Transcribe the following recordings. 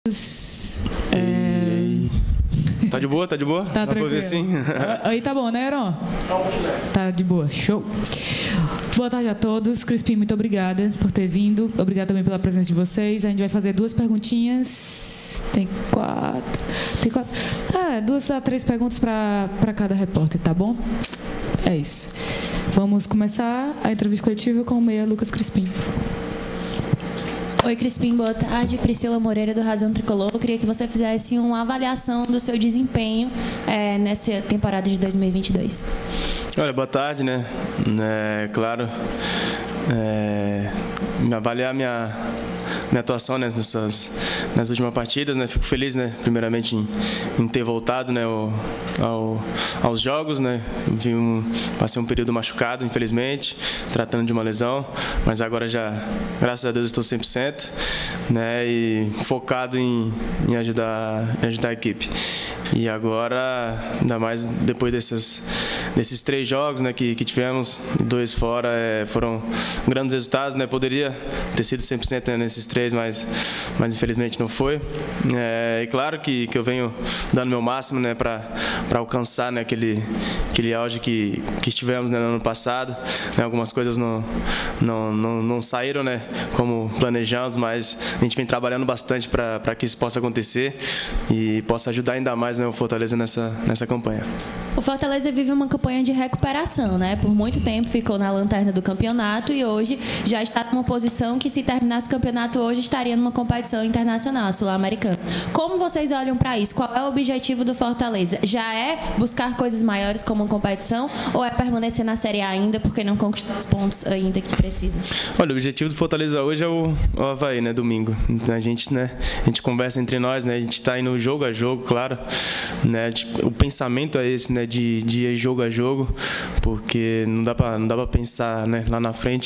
Tá de boa? Tá de boa? Tá tranquilo. Ver, sim? Aí tá bom, né, Heron? Tá de boa, show. Boa tarde a todos. Crispim, muito obrigada por ter vindo. Obrigada também pela presença de vocês. A gente vai fazer duas perguntinhas. Tem quatro. 2 a 3 perguntas para cada repórter, tá bom? É isso. Vamos começar a entrevista coletiva com o meia Lucas Crispim. Oi, Crispim, boa tarde. Priscila Moreira, do Razão Tricolor. Eu queria que você fizesse uma avaliação do seu desempenho nessa temporada de 2022. Olha, boa tarde, né? Claro, avaliar minha atuação nessas últimas partidas, né? Fico feliz, né? Primeiramente em ter voltado, né? aos jogos, né? Passei um período machucado, infelizmente, tratando de uma lesão, mas agora já, graças a Deus, estou 100%, né? E focado em ajudar a equipe. E agora, ainda mais depois desses 3 jogos, né, que tivemos, 2 fora, foram grandes resultados, né? Poderia ter sido 100%, né, nesses 3, mas infelizmente não foi. E claro que eu venho dando meu máximo, né, para alcançar, né, aquele auge que estivemos, né, no ano passado. Algumas coisas não saíram, né, como planejamos, mas a gente vem trabalhando bastante para que isso possa acontecer e possa ajudar ainda mais, né, o Fortaleza nessa campanha. O Fortaleza vive uma campanha de recuperação, né? Por muito tempo ficou na lanterna do campeonato e hoje já está numa posição que, se terminasse o campeonato hoje, estaria numa competição internacional, sul-americana. Como vocês olham para isso? Qual é o objetivo do Fortaleza? Já é buscar coisas maiores como uma competição ou é permanecer na Série A ainda porque não conquistou os pontos ainda que precisa? Olha, o objetivo do Fortaleza hoje é o Avaí, né? Domingo. A gente conversa entre nós, né? A gente está indo jogo a jogo, claro, né? O pensamento é esse, né? De ir jogo a jogo, porque não dá para pensar, né, lá na frente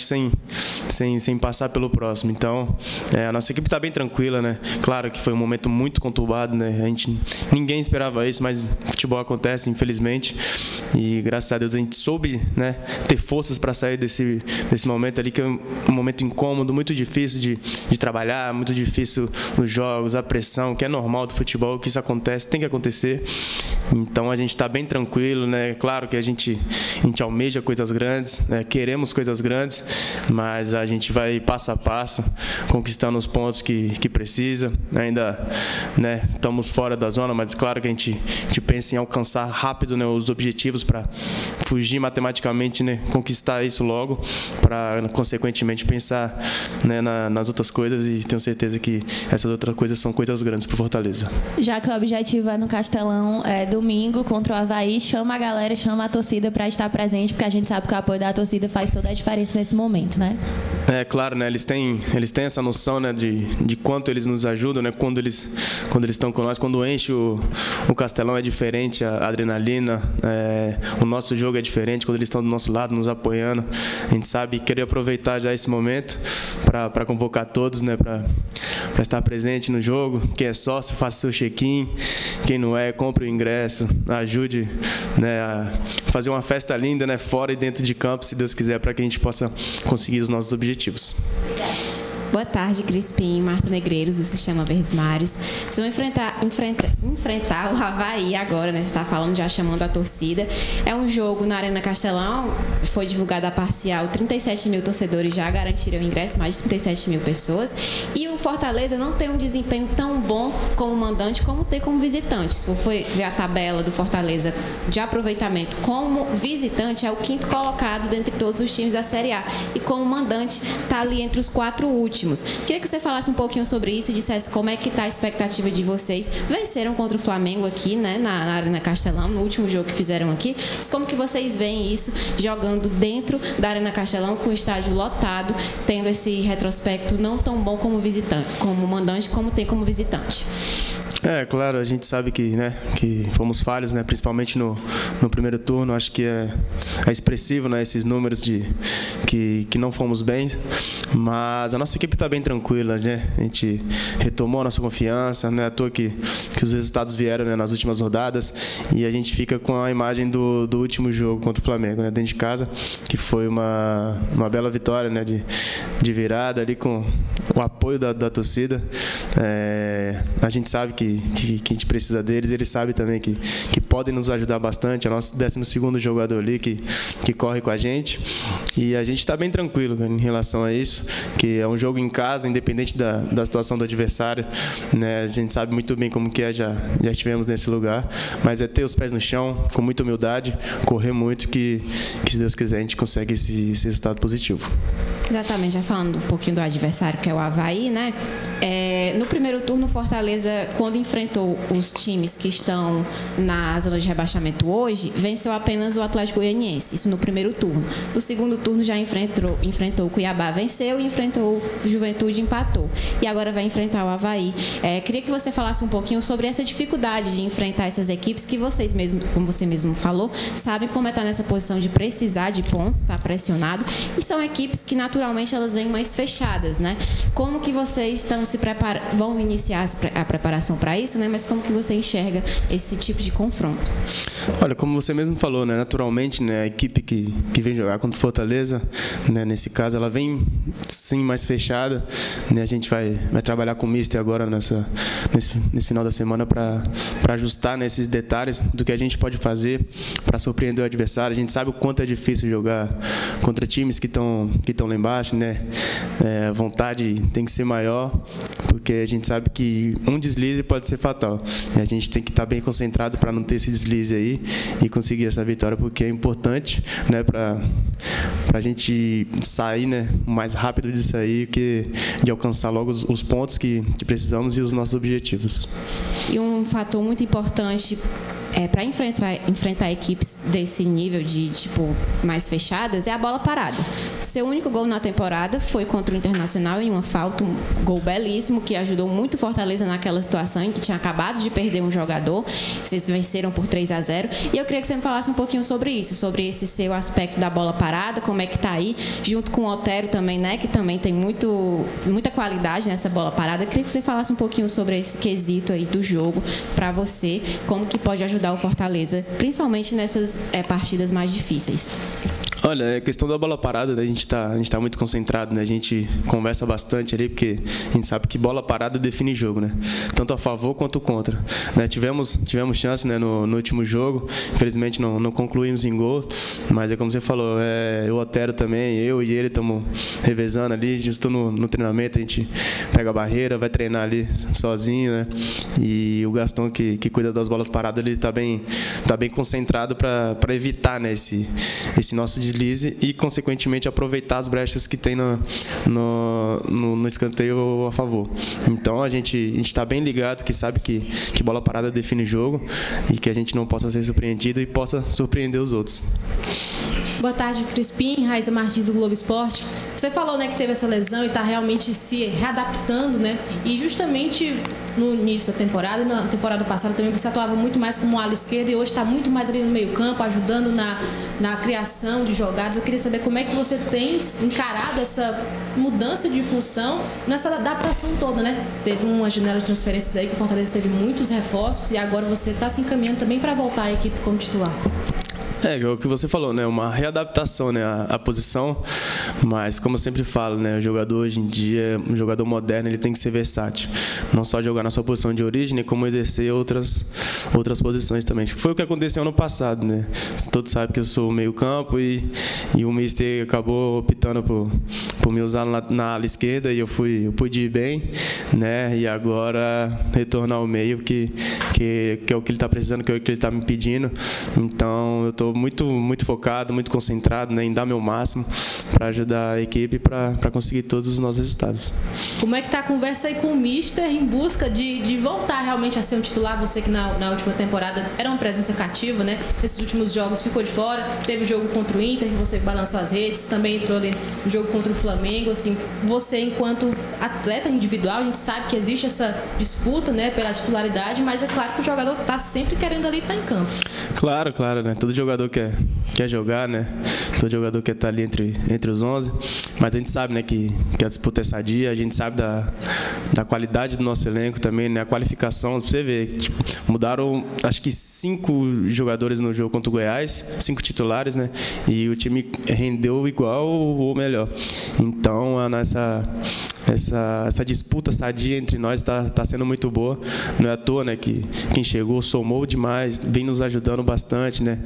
sem passar pelo próximo. Então, a nossa equipe está bem tranquila, né? Claro que foi um momento muito conturbado, né? Ninguém esperava isso, mas futebol acontece, infelizmente. E graças a Deus a gente soube, né, ter forças para sair desse momento ali, que é um momento incômodo, muito difícil de trabalhar, muito difícil nos jogos, a pressão, que é normal do futebol, que isso acontece, tem que acontecer. Então a gente está bem tranquilo, né? Claro que a gente almeja coisas grandes, né? Queremos coisas grandes, mas a gente vai passo a passo, conquistando os pontos que precisa. Ainda, né, estamos fora da zona, mas claro que a gente pensa em alcançar rápido, né, os objetivos para fugir matematicamente, né, conquistar isso logo, para consequentemente pensar, né, nas outras coisas, e tenho certeza que essas outras coisas são coisas grandes para o Fortaleza. Já que o objetivo é no Castelão, domingo contra o Avaí, chama a galera, chama a torcida para estar presente, porque a gente sabe que o apoio da torcida faz toda a diferença nesse momento, né? Claro, né? Eles têm essa noção, né, de quanto eles nos ajudam, né? Quando eles estão com nós, quando enche o Castelão é diferente, a adrenalina, o nosso jogo é diferente quando eles estão do nosso lado, nos apoiando. A gente sabe, querer aproveitar já esse momento para convocar todos, né, para estar presente no jogo. Quem é sócio, faça seu check-in. Quem não é, compre o ingresso, ajude, né, a fazer uma festa linda, né, fora e dentro de campo, se Deus quiser, para que a gente possa conseguir os nossos objetivos. Boa tarde, Crispim, Marta Negreiros, do Sistema Verdes Mares. Vocês vão enfrentar o Avaí agora, né? Você está falando, já chamando a torcida. É um jogo na Arena Castelão, foi divulgada a parcial, 37 mil torcedores já garantiram o ingresso, mais de 37 mil pessoas. E o Fortaleza não tem um desempenho tão bom como mandante, como tem como visitante. Se for ver a tabela do Fortaleza de aproveitamento como visitante, é o 5º colocado dentre todos os times da Série A. E como mandante, está ali entre os 4 últimos. Queria que você falasse um pouquinho sobre isso e dissesse como é que está a expectativa de vocês. Venceram contra o Flamengo aqui, né, na Arena Castelão, no último jogo que fizeram aqui. Mas como que vocês veem isso jogando dentro da Arena Castelão, com o estádio lotado, tendo esse retrospecto não tão bom como visitante, como mandante, como tem como visitante? Claro, a gente sabe que fomos falhos, né, principalmente no primeiro turno. Acho que é expressivo, né, esses números que não fomos bem, mas a nossa equipe está bem tranquila, né? A gente retomou a nossa confiança, não é à toa que os resultados vieram, né, nas últimas rodadas, e a gente fica com a imagem do último jogo contra o Flamengo, né, dentro de casa, que foi uma bela vitória, né, de virada ali, com o apoio da torcida. A gente sabe que a gente precisa deles, eles sabem também que podem nos ajudar bastante. É o nosso 12º jogador ali que corre com a gente. E a gente está bem tranquilo, cara, em relação a isso, que é um jogo em casa, independente da situação do adversário, né? A gente sabe muito bem como que é, já estivemos nesse lugar, mas é ter os pés no chão, com muita humildade, correr muito, que se Deus quiser a gente consegue esse resultado positivo. Exatamente, já falando um pouquinho do adversário, que é o Avaí, né? No primeiro turno, o Fortaleza, quando enfrentou os times que estão na zona de rebaixamento hoje, venceu apenas o Atlético Goianiense, isso no primeiro turno. No segundo turno já enfrentou o Cuiabá, venceu, e enfrentou o Juventude, empatou. E agora vai enfrentar o Avaí. Queria que você falasse um pouquinho sobre essa dificuldade de enfrentar essas equipes que vocês mesmos, como você mesmo falou, sabem como é estar nessa posição de precisar de pontos, estar pressionado, e são equipes que naturalmente elas vêm mais fechadas, né? Como que vocês estão se preparando, vão iniciar a preparação para isso, né? Mas como que você enxerga esse tipo de confronto? Olha, como você mesmo falou, né? Naturalmente, né, a equipe que vem jogar contra o Fortaleza, né, nesse caso, ela vem sim mais fechada, né? A gente vai trabalhar com o Mister agora nesse final da semana para ajustar nesses detalhes do que a gente pode fazer para surpreender o adversário. A gente sabe o quanto é difícil jogar contra times que estão lá embaixo, né? A vontade tem que ser maior, porque a gente sabe que um deslize pode ser fatal. A gente tem que estar bem concentrado para não ter esse deslize aí e conseguir essa vitória, porque é importante, né, para a gente sair, né, mais rápido disso aí, de alcançar logo os pontos que precisamos e os nossos objetivos. E um fator muito importante para enfrentar equipes desse nível de mais fechadas é a bola parada. O seu único gol na temporada foi contra o Internacional em uma falta, um gol belíssimo que ajudou muito o Fortaleza naquela situação em que tinha acabado de perder um jogador. Vocês venceram por 3-0. E eu queria que você me falasse um pouquinho sobre isso, sobre esse seu aspecto da bola parada, como é que está aí, junto com o Otero também, né, que também tem muita qualidade nessa bola parada. Eu queria que você falasse um pouquinho sobre esse quesito aí do jogo para você, como que pode ajudar o Fortaleza, principalmente nessas partidas mais difíceis. Olha, a questão da bola parada, né, a gente tá muito concentrado, né? A gente conversa bastante ali, porque a gente sabe que bola parada define jogo, né? Tanto a favor quanto contra, né? Tivemos chance, né, no último jogo, infelizmente não concluímos em gol, mas é como você falou, o Otero também, eu e ele estamos revezando ali, justo no treinamento a gente pega a barreira, vai treinar ali sozinho, né? E o Gaston que cuida das bolas paradas, ele tá bem concentrado para evitar, né, esse nosso deslize e, consequentemente, aproveitar as brechas que tem no escanteio a favor. Então, a gente está bem ligado, que sabe que bola parada define jogo e que a gente não possa ser surpreendido e possa surpreender os outros. Boa tarde, Crispim, Raíssa Martins do Globo Esporte. Você falou, né, que teve essa lesão e está realmente se readaptando, né? E justamente no início da temporada e na temporada passada também você atuava muito mais como ala esquerda e hoje está muito mais ali no meio campo, ajudando na criação de jogadas. Eu queria saber como é que você tem encarado essa mudança de função nessa adaptação toda, né? Teve uma janela de transferências aí que o Fortaleza teve muitos reforços e agora você está se encaminhando também para voltar à equipe como titular. É o que você falou, né? Uma readaptação, né, à posição, mas como eu sempre falo, né, o jogador hoje em dia, um jogador moderno, ele tem que ser versátil, não só jogar na sua posição de origem, como exercer outras posições também. Foi o que aconteceu ano passado, né? Todos sabem que eu sou meio campo e o Mister acabou optando por me usar na ala esquerda e eu pude ir bem, né? E agora retornar ao meio, que é o que ele está precisando, que é o que ele está me pedindo. Então eu estou muito focado, muito concentrado, né, em dar meu máximo para ajudar a equipe para conseguir todos os nossos resultados. Como é que está a conversa aí com o Mister em busca de voltar realmente a ser um titular? Você que na última temporada era uma presença cativa, né? Nesses últimos jogos ficou de fora, teve o jogo contra o Inter, que você balançou as redes, também entrou ali no jogo contra o Flamengo. Assim, você enquanto atleta individual, a gente sabe que existe essa disputa, né, pela titularidade, mas é claro que o jogador está sempre querendo ali estar em campo. Claro, né? Todo jogador quer jogar, né? Todo jogador quer estar ali entre os 11, mas a gente sabe, né, que a disputa é sadia, a gente sabe da qualidade do nosso elenco também, né? A qualificação, pra você ver, mudaram acho que 5 jogadores no jogo contra o Goiás, 5 titulares, né? E o time rendeu igual ou melhor. Então a essa disputa sadia entre nós está sendo muito boa. Não é à toa, né, que quem chegou somou demais, vem nos ajudando bastante, né?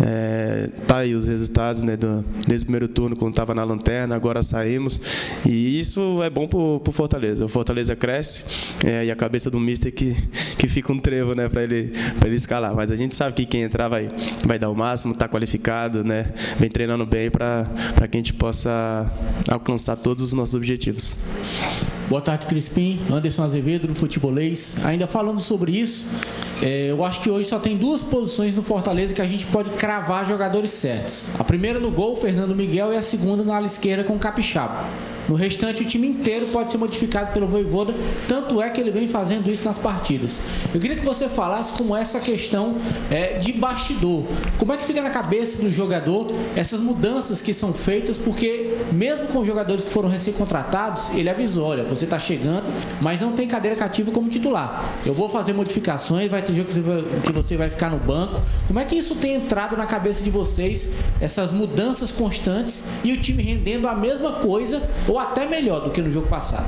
Tá aí os resultados, né, desde o primeiro turno, quando estava na lanterna, agora saímos, e isso é bom pro Fortaleza. O Fortaleza cresce, e a cabeça do mister que fica um trevo, né, para ele escalar. Mas a gente sabe que quem entrar vai dar o máximo, está qualificado, né, vem treinando bem para que a gente possa alcançar todos os nossos objetivos. Boa tarde, Crispim. Anderson Azevedo, do Futebolês. Ainda falando sobre isso, eu acho que hoje só tem 2 posições no Fortaleza que a gente pode cravar jogadores certos. A primeira no gol, Fernando Miguel, e a segunda na ala esquerda com Capixaba. No restante, o time inteiro pode ser modificado pelo Vojvoda, tanto é que ele vem fazendo isso nas partidas. Eu queria que você falasse como essa questão de bastidor. Como é que fica na cabeça do jogador essas mudanças que são feitas, porque mesmo com jogadores que foram recém-contratados, ele avisou, olha, você está chegando, mas não tem cadeira cativa como titular. Eu vou fazer modificações, vai ter jogo que você vai ficar no banco. Como é que isso tem entrado na cabeça de vocês, essas mudanças constantes, e o time rendendo a mesma coisa ou até melhor do que no jogo passado?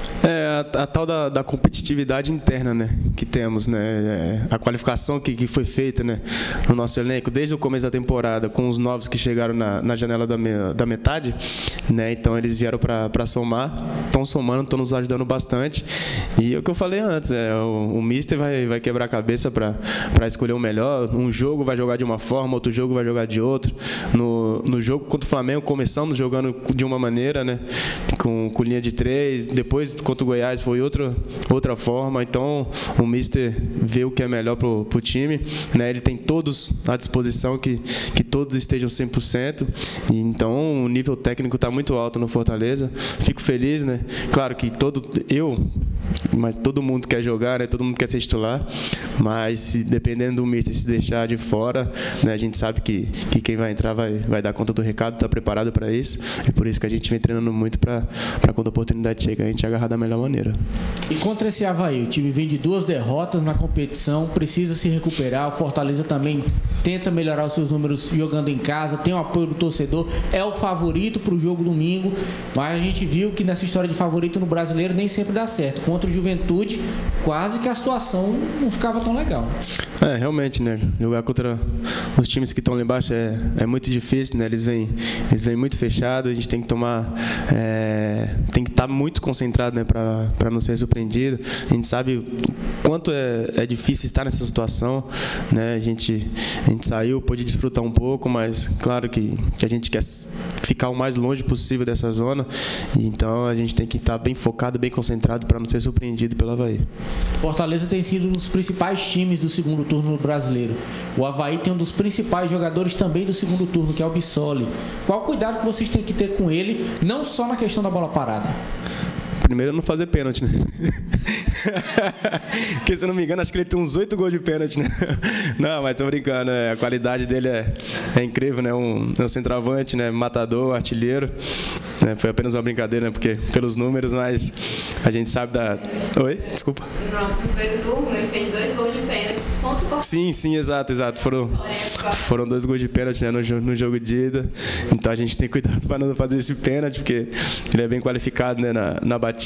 A tal da competitividade interna, né, que temos, né, a qualificação que foi feita, né, no nosso elenco desde o começo da temporada, com os novos que chegaram na janela da metade, né, então eles vieram para somar, estão somando, estão nos ajudando bastante, e é o que eu falei antes, o mister vai quebrar a cabeça para escolher o melhor. Um jogo vai jogar de uma forma, outro jogo vai jogar de outra. No jogo contra o Flamengo começamos jogando de uma maneira, né, com linha de 3, depois contra o Goiás foi outra forma. Então o mister vê o que é melhor pro time, né? Ele tem todos à disposição, que todos estejam 100%, e então o nível técnico está muito alto no Fortaleza. Fico feliz, né? Claro que mas todo mundo quer jogar, né? Todo mundo quer ser titular, mas dependendo do mister se deixar de fora, né? A gente sabe que quem vai entrar vai dar conta do recado, está preparado para isso, e por isso que a gente vem treinando muito para quando a oportunidade chega, a gente agarrar da melhor maneira. E contra esse Avaí, o time vem de 2 derrotas na competição, precisa se recuperar. O Fortaleza também tenta melhorar os seus números jogando em casa, tem o apoio do torcedor, é o favorito para o jogo domingo, mas a gente viu que nessa história de favorito no Brasileiro nem sempre dá certo. Contra o Juventude, quase que a situação não ficava tão legal. Realmente, né? Jogar contra os times que estão lá embaixo é muito difícil, né? Eles vêm muito fechados, a gente tem que tem que estar muito concentrado, né, para não ser surpreendido. A gente sabe o quanto é difícil estar nessa situação, né? A gente saiu, pôde desfrutar um pouco, mas claro que a gente quer ficar o mais longe possível dessa zona, e então a gente tem que estar bem focado, bem concentrado para não ser surpreendido pelo Avaí. Fortaleza tem sido um dos principais times do segundo turno no Brasileiro. O Avaí tem um dos principais jogadores também do segundo turno, que é o Bissoli. Qual o cuidado que vocês têm que ter com ele, não só na questão da bola parada? Primeiro, não fazer pênalti, né? Porque, se eu não me engano, acho que ele tem uns 8 gols de pênalti, né? Não, mas tô brincando, né? A qualidade dele é incrível, né? Um centroavante, né? Matador, artilheiro, né? Foi apenas uma brincadeira, né? Porque pelos números, mas a gente sabe da... Oi? Desculpa. No primeiro turno, ele fez 2 gols de pênalti contra o Fortaleza. Sim, exato. Foram 2 gols de pênalti, né? No jogo de ida. Então a gente tem cuidado para não fazer esse pênalti, porque ele é bem qualificado, né? Na batida.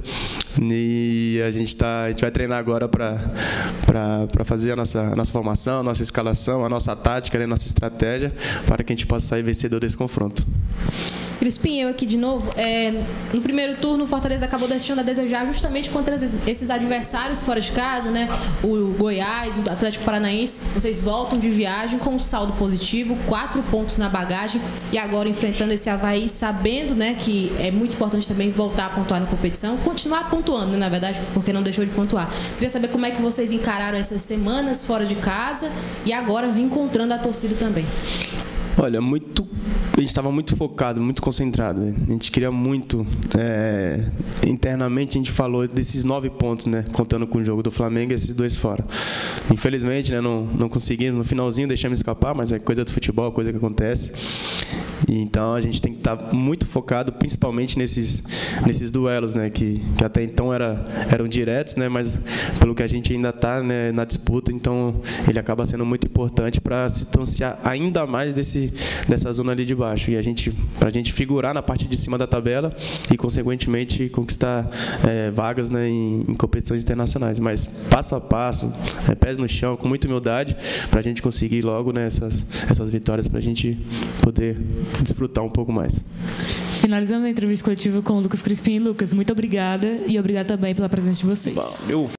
E a gente vai treinar agora para fazer a nossa formação, a nossa escalação, a nossa tática, né, a nossa estratégia, para que a gente possa sair vencedor desse confronto. Crispim, eu aqui de novo. No primeiro turno, o Fortaleza acabou deixando a desejar justamente contra esses adversários fora de casa, né? O Goiás, o Atlético Paranaense. Vocês voltam de viagem com um saldo positivo, 4 pontos na bagagem, e agora enfrentando esse Avaí, sabendo, né, que é muito importante também voltar a pontuar na competição, continuar pontuando, né, na verdade, porque não deixou de pontuar. Queria saber como é que vocês encararam essas semanas fora de casa e agora reencontrando a torcida também. Olha, a gente estava muito focado, muito concentrado, né? A gente queria muito, internamente a gente falou desses 9 pontos, né? Contando com o jogo do Flamengo e esses 2 fora. Infelizmente, né? Não conseguimos, no finalzinho deixamos escapar, mas é coisa do futebol, coisa que acontece. E então a gente tem que estar muito focado, principalmente nesses duelos, né, que até então eram diretos, né, mas pelo que a gente ainda está, né, na disputa, então ele acaba sendo muito importante para se distanciar ainda mais dessa zona ali de baixo. E para a gente figurar na parte de cima da tabela e, consequentemente, conquistar vagas, né, em competições internacionais. Mas passo a passo, pés no chão, com muita humildade, para a gente conseguir logo, né, essas vitórias, para a gente poder desfrutar um pouco mais. Finalizamos a entrevista coletiva com o Lucas Crispim. Lucas, muito obrigada e obrigada também pela presença de vocês. Valeu.